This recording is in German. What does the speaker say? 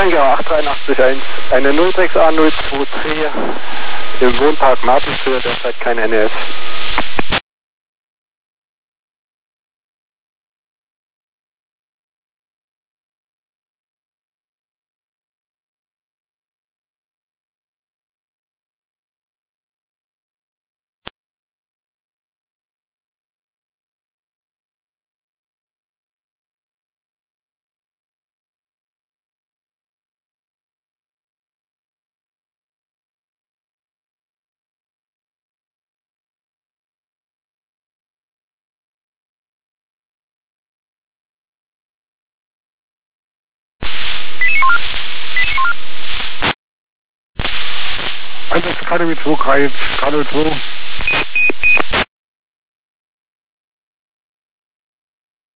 Rheingau 883.1, eine 06A023 im Wohnpark Martinshöhe, derzeit kein NS. KW 2 Kreis, KW 2.